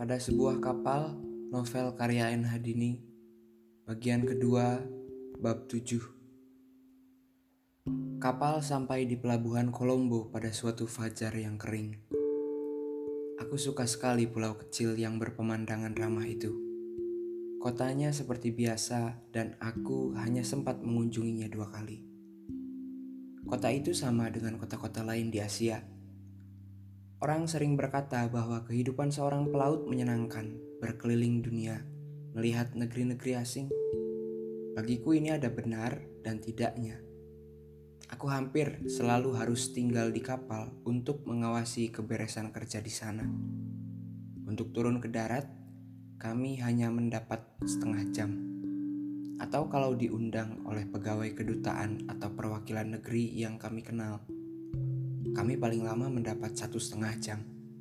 Pada sebuah kapal, novel karya N. Hadini, bagian kedua, bab 7. Kapal sampai di pelabuhan Kolombo pada suatu fajar yang kering. Aku suka sekali pulau kecil yang berpemandangan ramah itu. Kotanya seperti biasa dan aku hanya sempat mengunjunginya 2 kali. Kota itu sama dengan kota-kota lain di Asia. Orang sering berkata bahwa kehidupan seorang pelaut menyenangkan, berkeliling dunia, melihat negeri-negeri asing. Bagiku ini ada benar dan tidaknya. Aku hampir selalu harus tinggal di kapal untuk mengawasi keberesan kerja di sana. Untuk turun ke darat, kami hanya mendapat setengah jam. Atau kalau diundang oleh pegawai kedutaan atau perwakilan negeri yang kami kenal, kami paling lama mendapat 1,5 jam.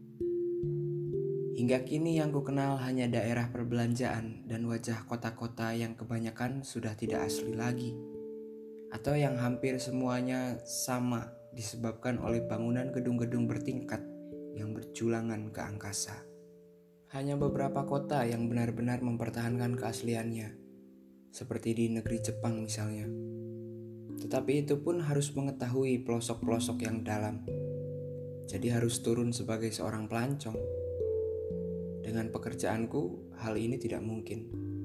Hingga kini yang kukenal hanya daerah perbelanjaan dan wajah kota-kota yang kebanyakan sudah tidak asli lagi, atau yang hampir semuanya sama disebabkan oleh bangunan gedung-gedung bertingkat yang berjulangan ke angkasa. Hanya beberapa kota yang benar-benar mempertahankan keasliannya, seperti di negeri Jepang misalnya. Tetapi itu pun harus mengetahui pelosok-pelosok yang dalam. Jadi harus turun sebagai seorang pelancong. Dengan pekerjaanku, hal ini tidak mungkin.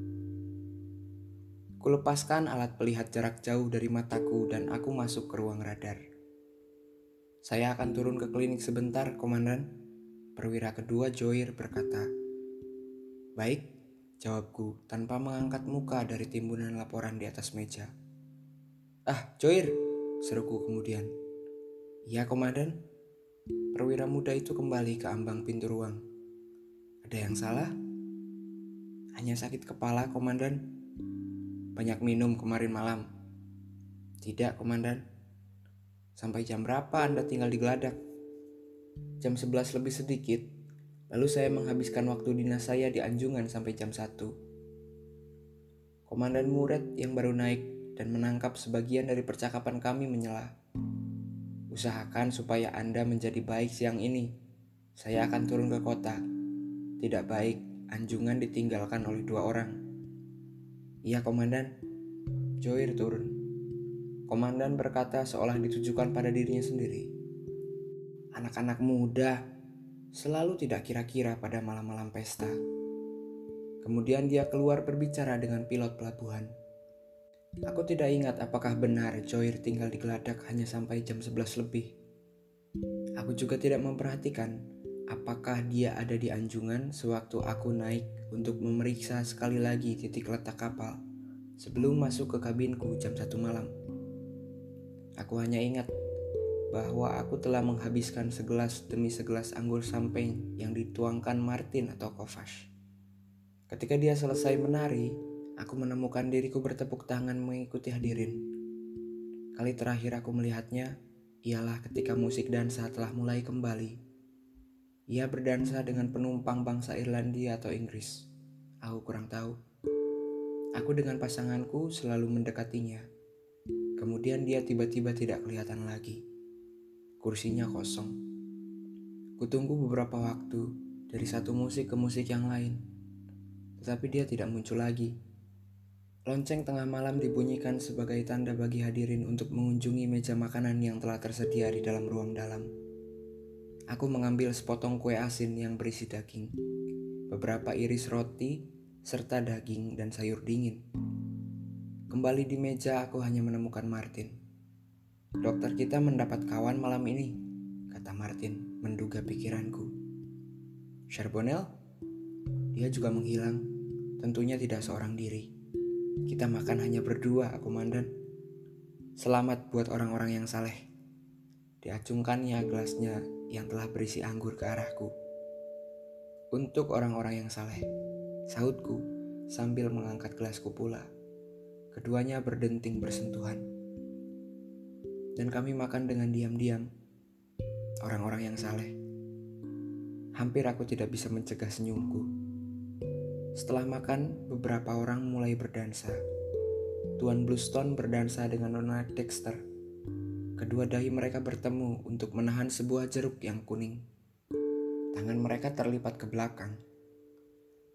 Kulepaskan alat pelihat jarak jauh dari mataku dan aku masuk ke ruang radar. Saya akan turun ke klinik sebentar, Komandan. Perwira kedua Joir berkata. Baik, jawabku tanpa mengangkat muka dari timbunan laporan di atas meja. Ah, Joir, seruku kemudian. Iya, Komandan. Perwira muda itu kembali ke ambang pintu ruang. Ada yang salah? Hanya sakit kepala, Komandan. Banyak minum kemarin malam. Tidak, Komandan. Sampai jam berapa Anda tinggal di Geladak? Jam 11 lebih sedikit. Lalu saya menghabiskan waktu dinas saya di Anjungan sampai jam 1. Komandan Muret yang baru naik dan menangkap sebagian dari percakapan kami menyela. Usahakan supaya Anda menjadi baik siang ini. Saya akan turun ke kota. Tidak baik Anjungan ditinggalkan oleh 2 orang. Iya, Komandan. Joir turun. Komandan berkata seolah ditujukan pada dirinya sendiri. Anak-anak muda selalu tidak kira-kira pada malam-malam pesta. Kemudian dia keluar berbicara dengan pilot pelabuhan. Aku tidak ingat apakah benar Joir tinggal di Geladak hanya sampai jam 11 lebih. Aku juga tidak memperhatikan apakah dia ada di Anjungan sewaktu aku naik untuk memeriksa sekali lagi titik letak kapal sebelum masuk ke kabinku jam 1 malam. Aku hanya ingat bahwa aku telah menghabiskan segelas demi segelas anggur champagne yang dituangkan Martin atau Kovacs. Ketika dia selesai menari, aku menemukan diriku bertepuk tangan mengikuti hadirin. Kali terakhir aku melihatnya ialah ketika musik dansa telah mulai kembali. Ia berdansa dengan penumpang bangsa Irlandia atau Inggris. Aku kurang tahu. Aku dengan pasanganku selalu mendekatinya. Kemudian dia tiba-tiba tidak kelihatan lagi. Kursinya kosong. Kutunggu beberapa waktu dari satu musik ke musik yang lain. Tetapi dia tidak muncul lagi. Lonceng tengah malam dibunyikan sebagai tanda bagi hadirin untuk mengunjungi meja makanan yang telah tersedia di dalam ruang dalam. Aku mengambil sepotong kue asin yang berisi daging, beberapa iris roti, serta daging dan sayur dingin. Kembali di meja aku hanya menemukan Martin. Dokter kita mendapat kawan malam ini, kata Martin menduga pikiranku. Charbonnel? Dia juga menghilang, tentunya tidak seorang diri. Kita makan hanya berdua, Komandan. Selamat buat orang-orang yang saleh. Diacungkannya gelasnya yang telah berisi anggur ke arahku. Untuk orang-orang yang saleh, sahutku sambil mengangkat gelasku pula. Keduanya berdenting bersentuhan. Dan kami makan dengan diam-diam. Orang-orang yang saleh. Hampir aku tidak bisa mencegah senyumku. Setelah makan, beberapa orang mulai berdansa. Tuan Bluestone berdansa dengan Nona Dexter. Kedua dahi mereka bertemu untuk menahan sebuah jeruk yang kuning. Tangan mereka terlipat ke belakang.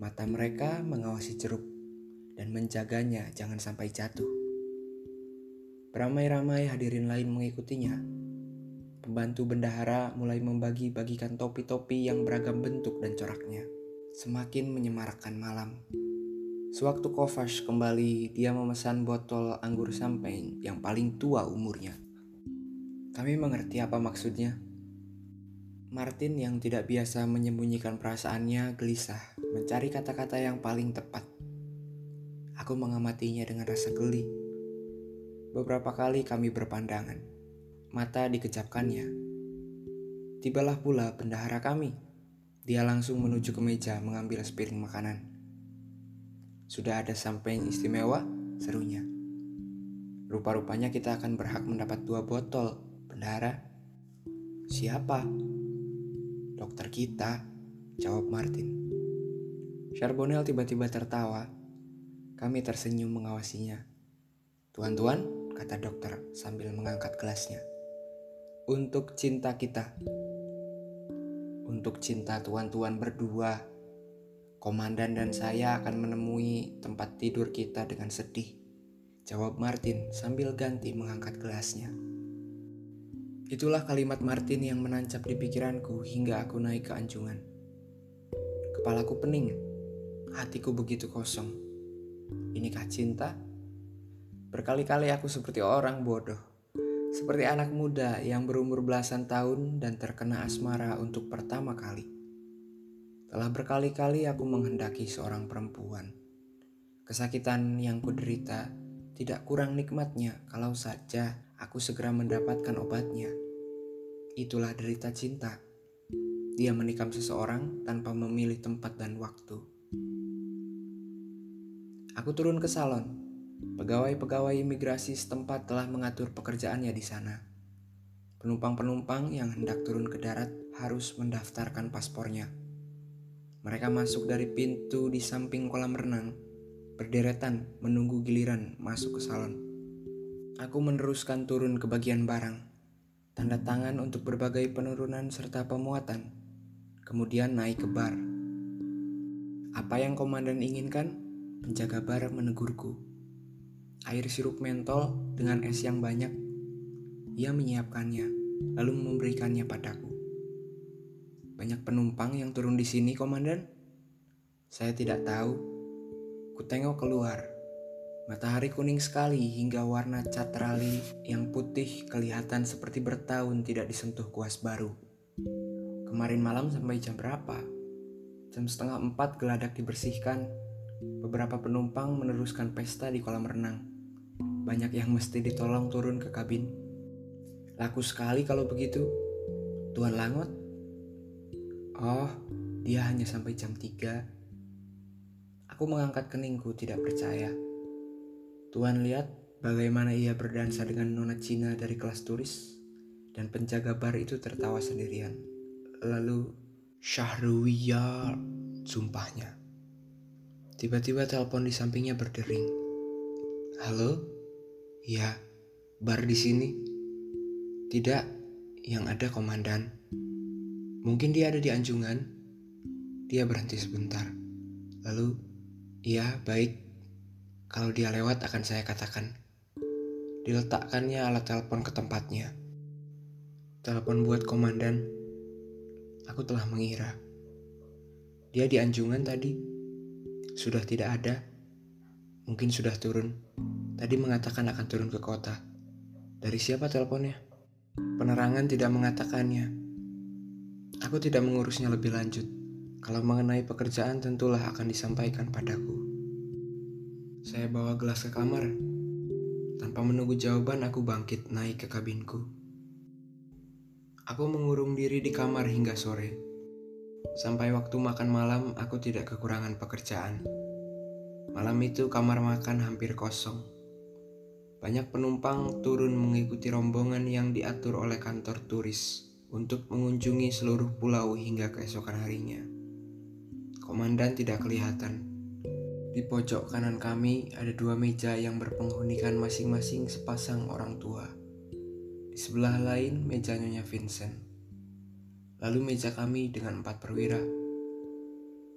Mata mereka mengawasi jeruk dan menjaganya jangan sampai jatuh. Beramai-ramai hadirin lain mengikutinya. Pembantu bendahara mulai membagi-bagikan topi-topi yang beragam bentuk dan coraknya, semakin menyemarakkan malam. Sewaktu Kovacs kembali, dia memesan botol anggur champagne yang paling tua umurnya. Kami mengerti apa maksudnya. Martin yang tidak biasa menyembunyikan perasaannya gelisah mencari kata-kata yang paling tepat. Aku mengamatinya dengan rasa geli. Beberapa kali kami berpandangan. Mata dikejapkannya. Tibalah pula bendahara kami. Dia langsung menuju ke meja mengambil sepiring makanan. Sudah ada champagne istimewa, serunya. Rupa-rupanya kita akan berhak mendapat 2 botol, bendahara. Siapa? Dokter kita, jawab Martin. Charbonnel tiba-tiba tertawa. Kami tersenyum mengawasinya. Tuan-tuan, kata dokter sambil mengangkat gelasnya. Untuk cinta kita. Untuk cinta tuan-tuan berdua. Komandan dan saya akan menemui tempat tidur kita dengan sedih, jawab Martin sambil ganti mengangkat gelasnya. Itulah kalimat Martin yang menancap di pikiranku hingga aku naik ke anjungan. Kepalaku pening, hatiku begitu kosong. Inikah cinta? Berkali-kali aku seperti orang bodoh, seperti anak muda yang berumur belasan tahun dan terkena asmara untuk pertama kali. Telah berkali-kali aku menghendaki seorang perempuan. Kesakitan yang kuderita tidak kurang nikmatnya kalau saja aku segera mendapatkan obatnya. Itulah derita cinta. Dia menikam seseorang tanpa memilih tempat dan waktu. Aku turun ke salon. Pegawai-pegawai imigrasi setempat telah mengatur pekerjaannya di sana. Penumpang-penumpang yang hendak turun ke darat harus mendaftarkan paspornya. Mereka masuk dari pintu di samping kolam renang, berderetan menunggu giliran masuk ke salon. Aku meneruskan turun ke bagian barang, tanda tangan untuk berbagai penurunan serta pemuatan, kemudian naik ke bar. Apa yang komandan inginkan? Penjaga bar menegurku. Air sirup mentol dengan es yang banyak. Ia menyiapkannya, lalu memberikannya padaku. Banyak penumpang yang turun di sini, komandan? Saya tidak tahu. Kutengok keluar. Matahari kuning sekali hingga warna cat rali yang putih kelihatan seperti bertahun tidak disentuh kuas baru. Kemarin malam sampai jam berapa? Jam 3:30 geladak dibersihkan. Beberapa penumpang meneruskan pesta di kolam renang. Banyak yang mesti ditolong turun ke kabin. Laku sekali kalau begitu. Tuan Langot? Oh, dia hanya sampai jam 3. Aku mengangkat keningku tidak percaya. Tuan lihat bagaimana ia berdansa dengan nona Cina dari kelas turis, dan penjaga bar itu tertawa sendirian. Lalu, Syahruwiyar, sumpahnya. Tiba-tiba telepon di sampingnya berdering. Halo? Ya, bar di sini. Tidak, yang ada komandan. Mungkin dia ada di anjungan. Dia berhenti sebentar. Lalu, iya baik. Kalau dia lewat akan saya katakan. Diletakkannya alat telepon ke tempatnya. Telepon buat komandan. Aku telah mengira. Dia di anjungan tadi. Sudah tidak ada. Mungkin sudah turun. Tadi mengatakan akan turun ke kota. Dari siapa teleponnya? Penerangan tidak mengatakannya. Aku tidak mengurusnya lebih lanjut. Kalau mengenai pekerjaan tentulah akan disampaikan padaku. Saya bawa gelas ke kamar. Tanpa menunggu jawaban, aku bangkit naik ke kabinku. Aku mengurung diri di kamar hingga sore. Sampai waktu makan malam, aku tidak kekurangan pekerjaan. Malam itu kamar makan hampir kosong. Banyak penumpang turun mengikuti rombongan yang diatur oleh kantor turis untuk mengunjungi seluruh pulau hingga keesokan harinya. Komandan tidak kelihatan. Di pojok kanan kami ada 2 meja yang berpenghunikan masing-masing sepasang orang tua. Di sebelah lain meja Nyonya Vincent. Lalu meja kami dengan 4 perwira.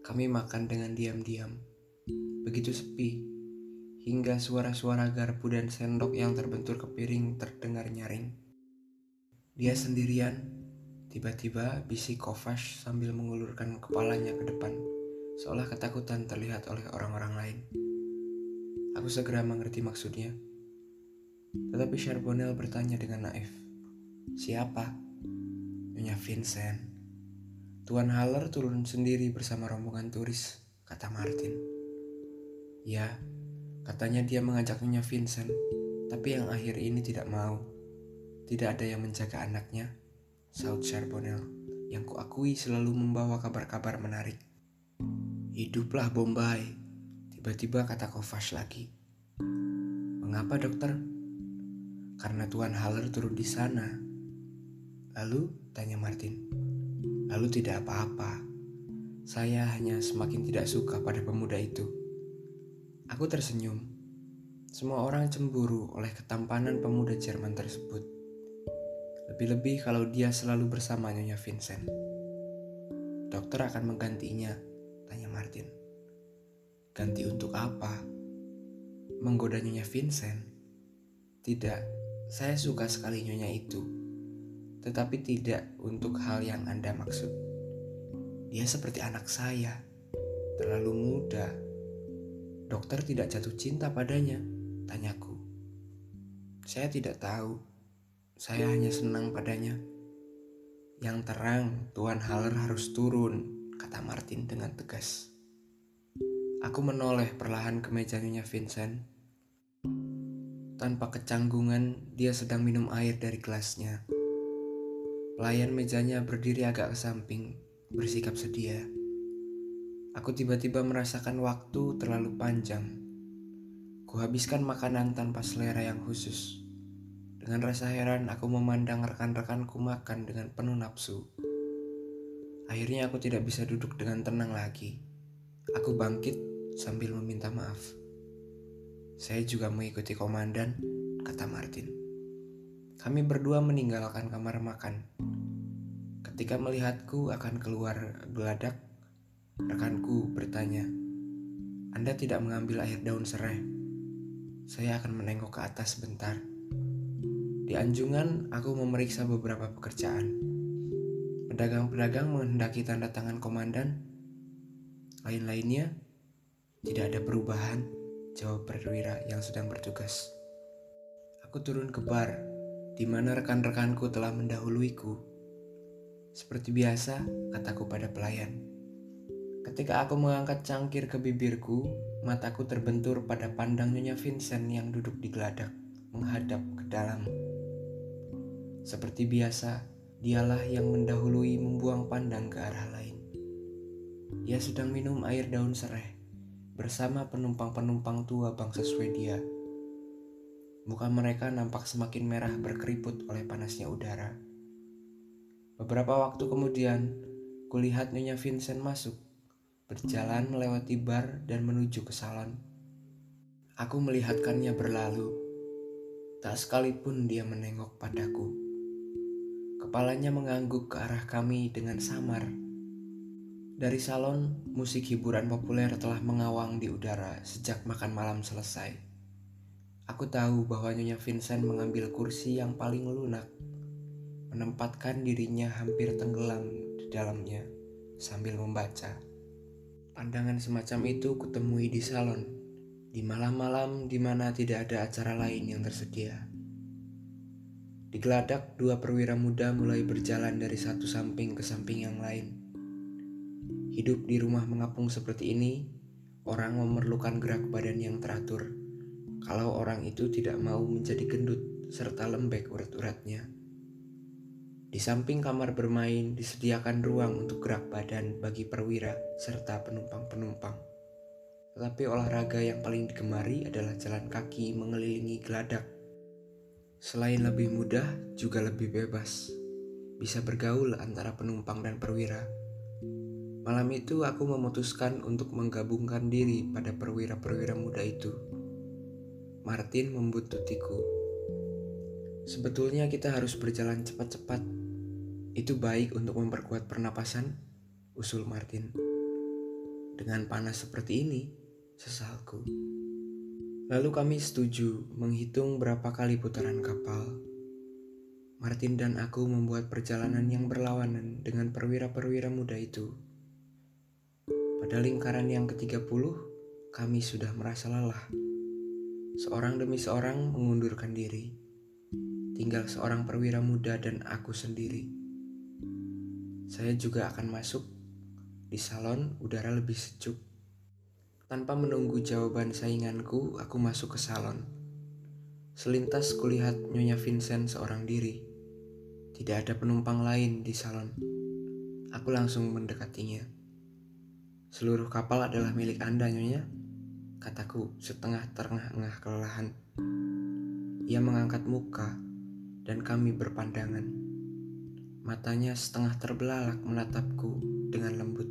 Kami makan dengan diam-diam, begitu sepi, hingga suara-suara garpu dan sendok yang terbentur ke piring terdengar nyaring. Dia sendirian, tiba-tiba bisik Kovac sambil mengulurkan kepalanya ke depan, seolah ketakutan terlihat oleh orang-orang lain. Aku segera mengerti maksudnya, tetapi Charbonnel bertanya dengan naif, "Siapa?" "Nyonya Vincent." "Tuan Haller turun sendiri bersama rombongan turis," kata Martin. "Ya, katanya dia mengajak Nyonya Vincent, tapi yang akhir ini tidak mau. Tidak ada yang menjaga anaknya," saut Charbonnel, yang kuakui selalu membawa kabar-kabar menarik. "Hiduplah Bombay," tiba-tiba kata Kovac lagi. "Mengapa, dokter?" "Karena Tuan Haller turun di sana." "Lalu?" tanya Martin. "Lalu tidak apa-apa. Saya hanya semakin tidak suka pada pemuda itu." Aku tersenyum. Semua orang cemburu oleh ketampanan pemuda Jerman tersebut. Lebih-lebih kalau dia selalu bersama Nyonya Vincent. "Dokter akan menggantinya?" tanya Martin. "Ganti untuk apa?" "Menggoda Nyonya Vincent?" "Tidak, saya suka sekali Nyonya itu. Tetapi tidak untuk hal yang Anda maksud. Dia seperti anak saya, terlalu muda." "Dokter tidak jatuh cinta padanya?" tanyaku. "Saya tidak tahu. Saya hanya senang padanya." "Yang terang, Tuan Haller harus turun," kata Martin dengan tegas. Aku menoleh perlahan ke meja Nyonya Vincent. Tanpa kecanggungan, dia sedang minum air dari gelasnya. Pelayan mejanya berdiri agak ke samping, bersikap sedia. Aku tiba-tiba merasakan waktu terlalu panjang. Kuhabiskan makanan tanpa selera yang khusus. Dengan rasa heran, aku memandang rekan-rekanku makan dengan penuh nafsu. Akhirnya aku tidak bisa duduk dengan tenang lagi. Aku bangkit sambil meminta maaf. "Saya juga mengikuti komandan," kata Martin. Kami berdua meninggalkan kamar makan. Ketika melihatku akan keluar geladak, rekanku bertanya, "Anda tidak mengambil air daun serai?" "Saya akan menengok ke atas sebentar." Di anjungan, aku memeriksa beberapa pekerjaan. Pedagang-pedagang menghendaki tanda tangan komandan. Lain-lainnya, tidak ada perubahan, jawab perwira yang sedang bertugas. Aku turun ke bar, di mana rekan-rekanku telah mendahuluiku. "Seperti biasa," kataku pada pelayan. Ketika aku mengangkat cangkir ke bibirku, mataku terbentur pada pandang Nyonya Vincent yang duduk di geladak, menghadap ke dalam. Seperti biasa, dialah yang mendahului membuang pandang ke arah lain. Ia sedang minum air daun serai bersama penumpang-penumpang tua bangsa Swedia. Muka mereka nampak semakin merah berkeriput oleh panasnya udara. Beberapa waktu kemudian, kulihat Nyonya Vincent masuk, berjalan melewati bar dan menuju ke salon. Aku melihatkannya berlalu. Tak sekalipun dia menengok padaku. Kepalanya mengangguk ke arah kami dengan samar. Dari salon, musik hiburan populer telah mengawang di udara sejak makan malam selesai. Aku tahu bahwa Nyonya Vincent mengambil kursi yang paling lunak, menempatkan dirinya hampir tenggelam di dalamnya sambil membaca. Pandangan semacam itu kutemui di salon, di malam-malam di mana tidak ada acara lain yang tersedia. Di geladak, dua perwira muda mulai berjalan dari satu samping ke samping yang lain. Hidup di rumah mengapung seperti ini, orang memerlukan gerak badan yang teratur. Kalau orang itu tidak mau menjadi gendut serta lembek urat-uratnya. Di samping kamar bermain disediakan ruang untuk gerak badan bagi perwira serta penumpang-penumpang. Tetapi olahraga yang paling digemari adalah jalan kaki mengelilingi geladak. Selain lebih mudah, juga lebih bebas. Bisa bergaul antara penumpang dan perwira. Malam itu aku memutuskan untuk menggabungkan diri pada perwira-perwira muda itu. Martin membuntutiku. "Sebetulnya kita harus berjalan cepat-cepat. Itu baik untuk memperkuat pernapasan," usul Martin. Dengan panas seperti ini, sesalku. Lalu kami setuju menghitung berapa kali putaran kapal. Martin dan aku membuat perjalanan yang berlawanan dengan perwira-perwira muda itu. Pada lingkaran yang ke-30, kami sudah merasa lelah. Seorang demi seorang mengundurkan diri. Tinggal seorang perwira muda dan aku sendiri. Saya juga akan masuk. Di salon udara lebih sejuk. Tanpa menunggu jawaban sainganku, aku masuk ke salon. Selintas kulihat Nyonya Vincent seorang diri. Tidak ada penumpang lain di salon. Aku langsung mendekatinya. "Seluruh kapal adalah milik Anda, Nyonya," kataku setengah terengah-engah kelelahan. Ia mengangkat muka dan kami berpandangan. Matanya setengah terbelalak menatapku dengan lembut.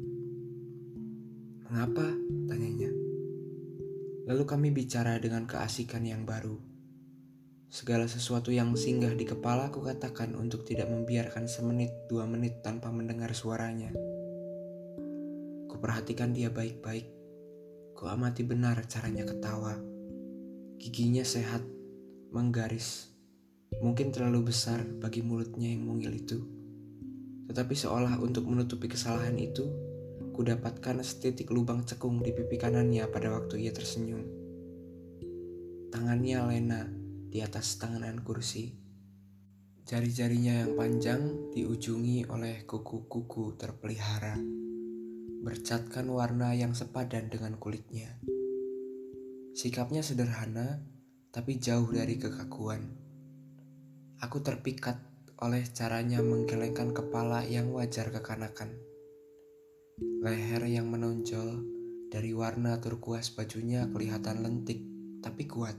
"Mengapa?" tanyanya. Lalu kami bicara dengan keasikan yang baru. Segala sesuatu yang singgah di kepala aku katakan untuk tidak membiarkan semenit 2 menit tanpa mendengar suaranya. Kuperhatikan dia baik-baik. Kuamati benar caranya ketawa. Giginya sehat, menggaris. Mungkin terlalu besar bagi mulutnya yang mungil itu. Tetapi seolah untuk menutupi kesalahan itu, kudapatkan setitik lubang cekung di pipi kanannya pada waktu ia tersenyum. Tangannya lena di atas tangan kursi. Jari-jarinya yang panjang diujungi oleh kuku-kuku terpelihara, bercatkan warna yang sepadan dengan kulitnya. Sikapnya sederhana, tapi jauh dari kekakuan. Aku terpikat oleh caranya menggelengkan kepala yang wajar kekanakan. Leher yang menonjol dari warna turkuas bajunya kelihatan lentik, tapi kuat.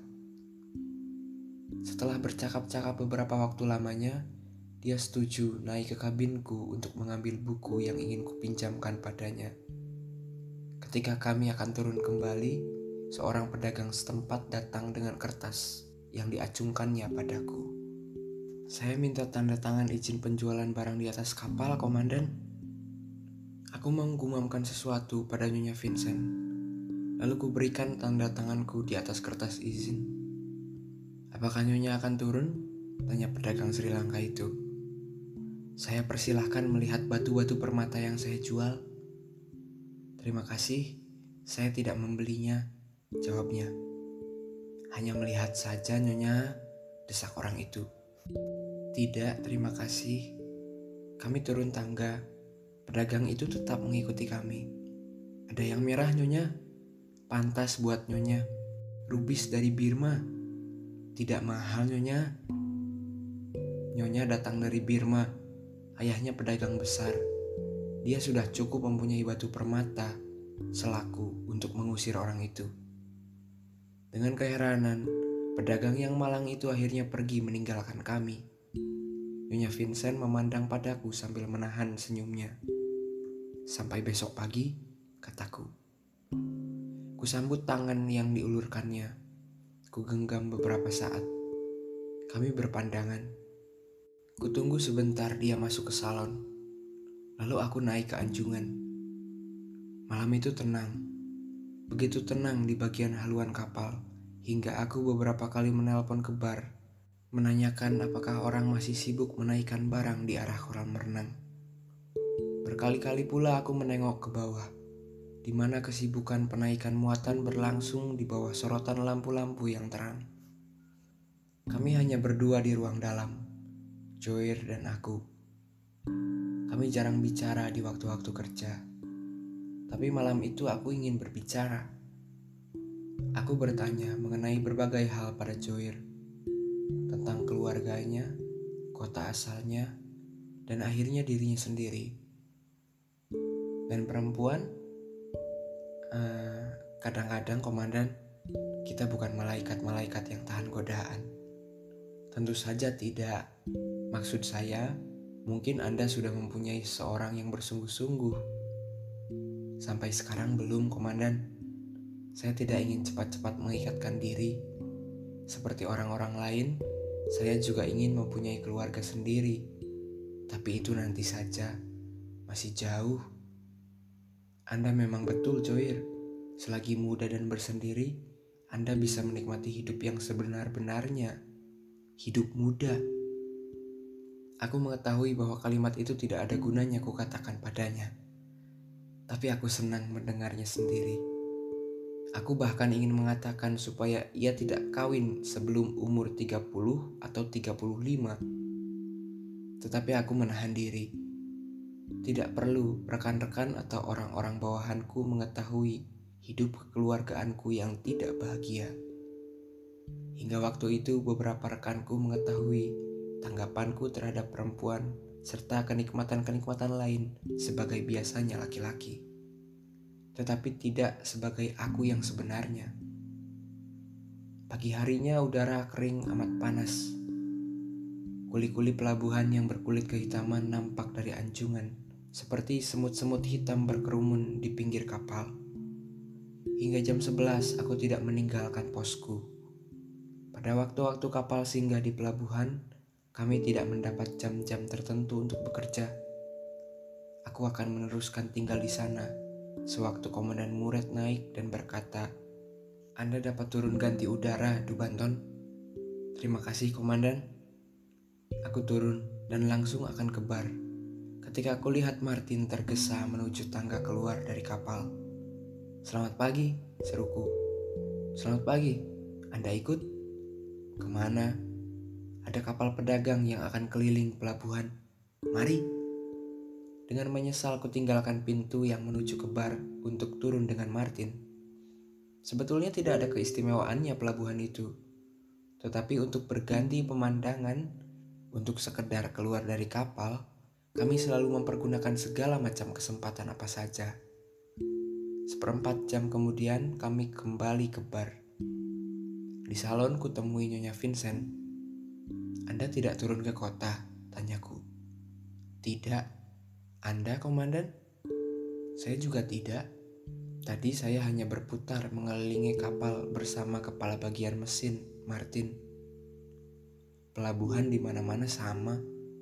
Setelah bercakap-cakap beberapa waktu lamanya, dia setuju naik ke kabinku untuk mengambil buku yang ingin kupinjamkan padanya. Ketika kami akan turun kembali, seorang pedagang setempat datang dengan kertas yang diacungkannya padaku. "Saya minta tanda tangan izin penjualan barang di atas kapal, Komandan." Aku menggumamkan sesuatu pada Nyonya Vincent. Lalu kuberikan tanda tanganku di atas kertas izin. "Apakah Nyonya akan turun?" tanya pedagang Sri Lanka itu. Saya persilahkan melihat batu-batu permata yang saya jual. "Terima kasih, saya tidak membelinya," jawabnya. "Hanya melihat saja, Nyonya," desak orang itu. "Tidak, terima kasih." Kami turun tangga. Pedagang itu tetap mengikuti kami. "Ada yang merah, Nyonya. Pantas buat Nyonya. Rubis dari Birma. Tidak mahal, Nyonya." Nyonya datang dari Birma. Ayahnya pedagang besar. Dia sudah cukup mempunyai batu permata selaku untuk mengusir orang itu. Dengan keheranan, pedagang yang malang itu akhirnya pergi meninggalkan kami. Nyonya Vincent memandang padaku sambil menahan senyumnya. "Sampai besok pagi," kataku. Kusambut tangan yang diulurkannya. Kugenggam beberapa saat. Kami berpandangan. Kutunggu sebentar dia masuk ke salon. Lalu aku naik ke anjungan. Malam itu tenang. Begitu tenang di bagian haluan kapal, hingga aku beberapa kali menelpon ke bar, menanyakan apakah orang masih sibuk menaikkan barang di arah kolam renang. Berkali-kali pula aku menengok ke bawah, di mana kesibukan penaikan muatan berlangsung di bawah sorotan lampu-lampu yang terang. Kami hanya berdua di ruang dalam, Joir dan aku. Kami jarang bicara di waktu-waktu kerja. Tapi malam itu aku ingin berbicara. Aku bertanya mengenai berbagai hal pada Joir. Tentang keluarganya, kota asalnya, dan akhirnya dirinya sendiri. Dan perempuan? Kadang-kadang, Komandan, kita bukan malaikat-malaikat yang tahan godaan. Tentu saja tidak. Maksud saya, mungkin Anda sudah mempunyai seorang yang bersungguh-sungguh. Sampai sekarang belum, Komandan. Saya tidak ingin cepat-cepat mengikatkan diri. Seperti orang-orang lain, saya juga ingin mempunyai keluarga sendiri. Tapi itu nanti saja, masih jauh. Anda memang betul, Joir. Selagi muda dan bersendiri, Anda bisa menikmati hidup yang sebenar-benarnya. Hidup muda. Aku mengetahui bahwa kalimat itu tidak ada gunanya kukatakan padanya. Tapi aku senang mendengarnya sendiri. Aku bahkan ingin mengatakan supaya ia tidak kawin sebelum umur 30 atau 35. Tetapi aku menahan diri. Tidak perlu rekan-rekan atau orang-orang bawahanku mengetahui hidup kekeluargaanku yang tidak bahagia. Hingga waktu itu beberapa rekanku mengetahui tanggapanku terhadap perempuan serta kenikmatan-kenikmatan lain sebagai biasanya laki-laki. Tetapi tidak sebagai aku yang sebenarnya. Pagi harinya udara kering amat panas. Kuli-kuli pelabuhan yang berkulit kehitaman nampak dari anjungan, seperti semut-semut hitam berkerumun di pinggir kapal. Hingga jam 11 aku tidak meninggalkan posku. Pada waktu-waktu kapal singgah di pelabuhan, kami tidak mendapat jam-jam tertentu untuk bekerja. Aku akan meneruskan tinggal di sana sewaktu Komandan Muret naik dan berkata, "Anda dapat turun ganti udara, Dubanton." "Terima kasih, Komandan." Aku turun dan langsung akan ke bar. Ketika aku lihat Martin tergesa menuju tangga keluar dari kapal. "Selamat pagi," seruku. "Selamat pagi. Anda ikut?" "Kemana?" "Ada kapal pedagang yang akan keliling pelabuhan." "Mari." Dengan menyesal kutinggalkan pintu yang menuju ke bar untuk turun dengan Martin. Sebetulnya tidak ada keistimewaannya pelabuhan itu. Tetapi untuk berganti pemandangan, untuk sekedar keluar dari kapal, kami selalu mempergunakan segala macam kesempatan apa saja. 1/4 jam kemudian kami kembali ke bar. Di salon kutemui Nyonya Vincent. "Anda tidak turun ke kota?" tanyaku. "Tidak. Anda, Komandan?" "Saya juga tidak. Tadi saya hanya berputar mengelilingi kapal bersama kepala bagian mesin, Martin." "Pelabuhan di mana-mana sama."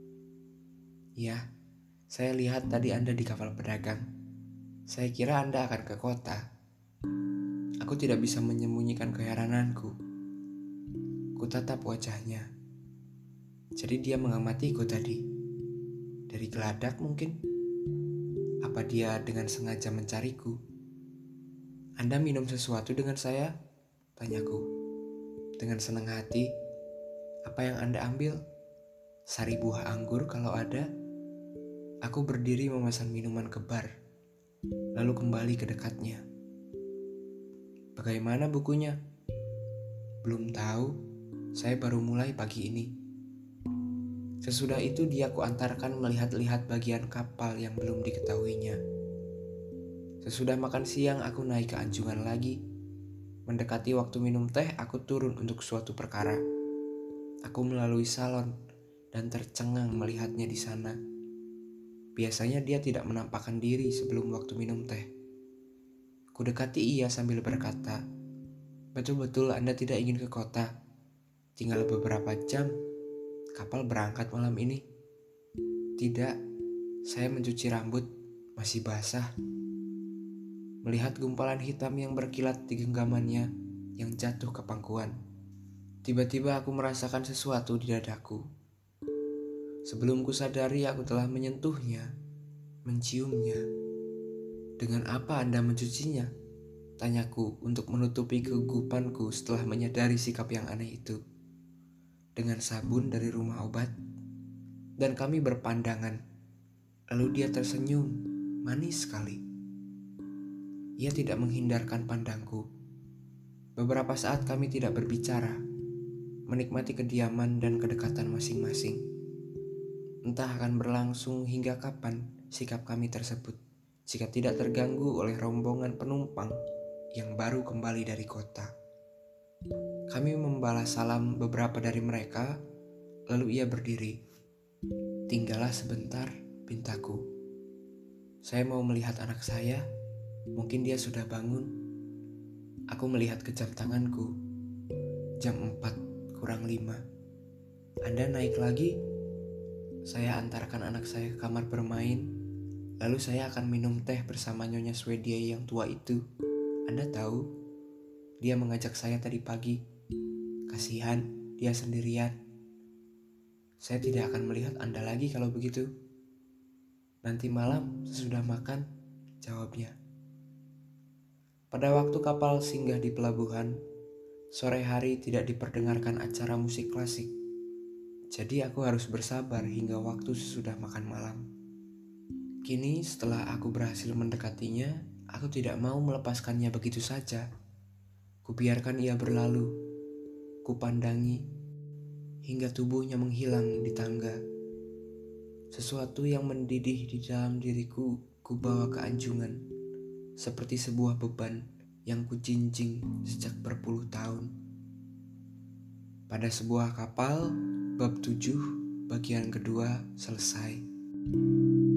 "Ya, saya lihat tadi Anda di kapal pedagang. Saya kira Anda akan ke kota." Aku tidak bisa menyembunyikan keherananku. Kutatap wajahnya. Jadi dia mengamatiku tadi. Dari geladak mungkin? Apa dia dengan sengaja mencariku? "Anda minum sesuatu dengan saya?" tanyaku. Dengan senang hati. "Apa yang Anda ambil?" "Sari buah anggur kalau ada." Aku berdiri memesan minuman ke bar, lalu kembali ke dekatnya. "Bagaimana bukunya?" "Belum tahu, saya baru mulai pagi ini." Sesudah itu dia kuantarkan melihat-lihat bagian kapal yang belum diketahuinya. Sesudah makan siang aku naik ke anjungan lagi. Mendekati waktu minum teh, aku turun untuk suatu perkara. Aku melalui salon dan tercengang melihatnya di sana. Biasanya dia tidak menampakkan diri sebelum waktu minum teh. Kudekati ia sambil berkata, "Betul-betul Anda tidak ingin ke kota? Tinggal beberapa jam. Kapal berangkat malam ini." "Tidak, saya mencuci rambut, masih basah." Melihat gumpalan hitam yang berkilat di genggamannya yang jatuh ke pangkuan, tiba-tiba aku merasakan sesuatu di dadaku. Sebelum kusadari aku telah menyentuhnya, menciumnya. "Dengan apa Anda mencucinya?" tanyaku untuk menutupi kegugupanku setelah menyadari sikap yang aneh itu. "Dengan sabun dari rumah obat." Dan kami berpandangan. Lalu dia tersenyum, manis sekali. Ia tidak menghindarkan pandangku. Beberapa saat kami tidak berbicara, menikmati kediaman dan kedekatan masing-masing. Entah akan berlangsung hingga kapan sikap kami tersebut, jika tidak terganggu oleh rombongan penumpang yang baru kembali dari kota. Kami membalas salam beberapa dari mereka, lalu ia berdiri. "Tinggallah sebentar," pintaku. "Saya mau melihat anak saya. Mungkin dia sudah bangun." Aku melihat ke jam tanganku. Jam 4:05. "Anda naik lagi?" Saya antarkan anak saya ke kamar bermain, Lalu saya akan minum teh bersama Nyonya Swedia yang tua itu. Anda tahu, dia mengajak saya tadi pagi. Kasihan, dia sendirian. Saya tidak akan melihat Anda lagi kalau begitu. Nanti malam sesudah makan, jawabnya. Pada waktu kapal singgah di pelabuhan, sore hari tidak diperdengarkan acara musik klasik. Jadi aku harus bersabar hingga waktu sesudah makan malam. Kini setelah aku berhasil mendekatinya, aku tidak mau melepaskannya begitu saja. Kubiarkan ia berlalu, kupandangi, hingga tubuhnya menghilang di tangga. Sesuatu yang mendidih di dalam diriku kubawa ke anjungan, seperti sebuah beban yang kujinjing sejak berpuluh tahun. Pada sebuah kapal, bab 7, bagian kedua selesai.